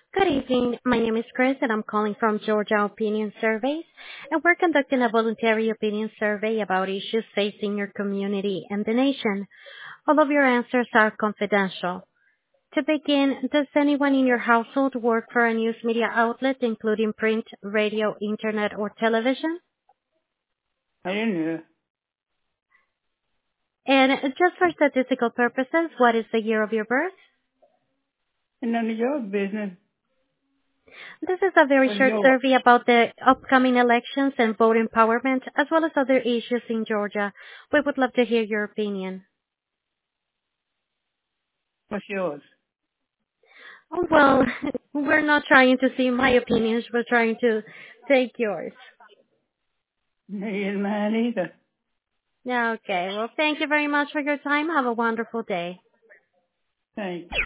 Good evening. My name is Chris, and I'm calling from Georgia Opinion Surveys, and we're conducting a voluntary opinion survey about issues facing your community and the nation. All of your answers are confidential. To begin, does anyone in your household work for a news media outlet, including print, radio, internet, or television? I didn't know. And just for statistical purposes, what is the year of your birth? And none of your business. This is a very But short your, survey about the upcoming elections and vote empowerment, as well as other issues in Georgia. We would love to hear your opinion. what's yours? Oh, well, we're not trying to see my opinions. We're trying to take yours. Me and mine either. Okay. Well, thank you very much for your time. Have a wonderful day. Thanks.